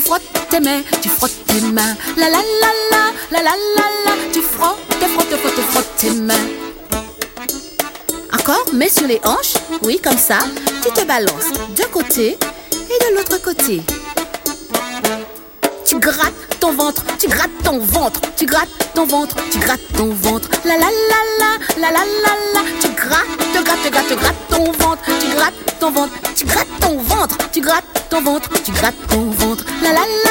frottes tes mains, tu frottes tes mains. La la la la, la la la la. Tu frottes, frottes, frottes, frottes tes mains. Encore, mets sur les hanches, oui, comme ça. Tu te balances d'un côté et de l'autre côté. Tu grattes ton ventre, tu grattes ton ventre, tu grattes ton ventre, tu grattes ton ventre. La la la la, la la la la. Tu grattes, grattes, grattes, grattes ton ventre, tu grattes ton ventre, tu grattes ton ventre, tu grattes ton ventre, tu grattes ton ventre. La la la.